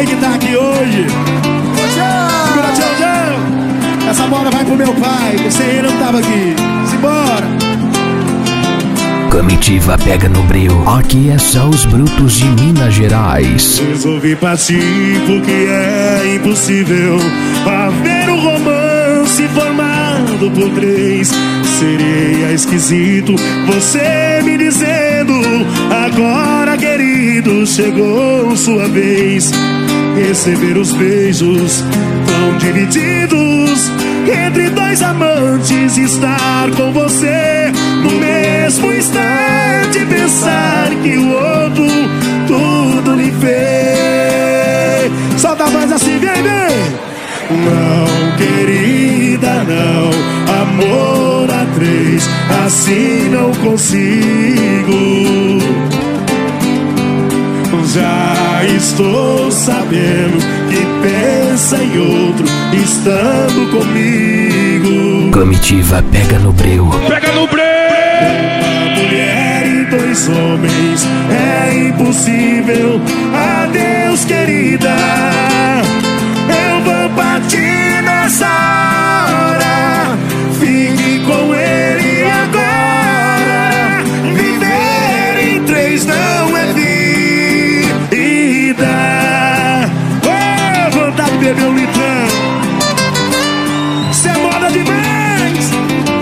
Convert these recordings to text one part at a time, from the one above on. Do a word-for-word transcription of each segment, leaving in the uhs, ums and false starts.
pai que tá aqui hoje. Segura, tchau, tchau. Essa bola vai pro meu pai, que sem ele não tava aqui. Simbora. Comitiva pega no breu. Aqui é só os brutos de Minas Gerais. Resolvi partir porque é impossível haver um romance formado por três. Seria esquisito você me dizendo: agora, querido, chegou sua vez. Receber os beijos tão divididos entre dois amantes, estar com você no mesmo instante, pensar que o outro tudo lhe fez. Solta a voz assim, vem, vem. Não, querida, não, amor a três, assim não consigo. Já estou sabendo que pensa em outro estando comigo. Comitiva pega no breu. Pega no breu! Uma mulher e dois homens é impossível. Adeus, querida, eu vou partir nessa hora. Fique com ele agora. Viver em três não é vida. Oh, vontade de beber um litrão. Cê é moda demais.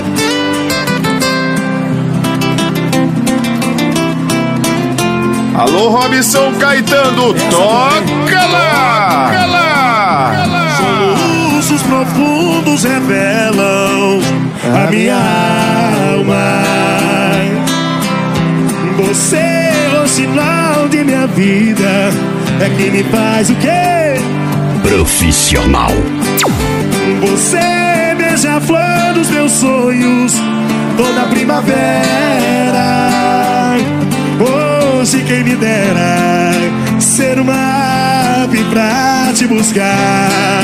Alô, Robson Caetano, toca lá! Toca lá! Soluços profundos revelam a minha alma. Você é o sinal de minha vida, é que me faz o quê? Profissional. Você beija a flor dos meus sonhos toda primavera. Hoje quem me dera ser uma ave pra te buscar.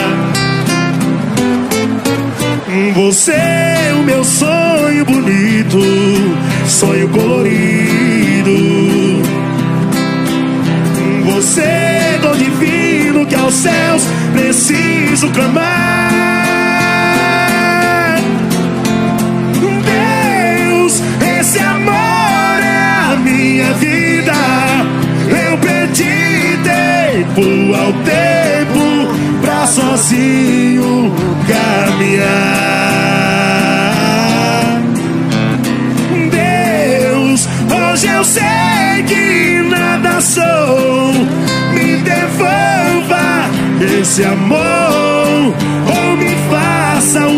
Você é o meu sonho bonito, sonho colorido. Você é dom divino que aos céus preciso clamar. Deus, esse amor é a minha vida. Eu perdi tempo ao tempo pra sozinho caminhar. Deus, hoje eu sei que nada sou. Me devolva esse amor ou me faça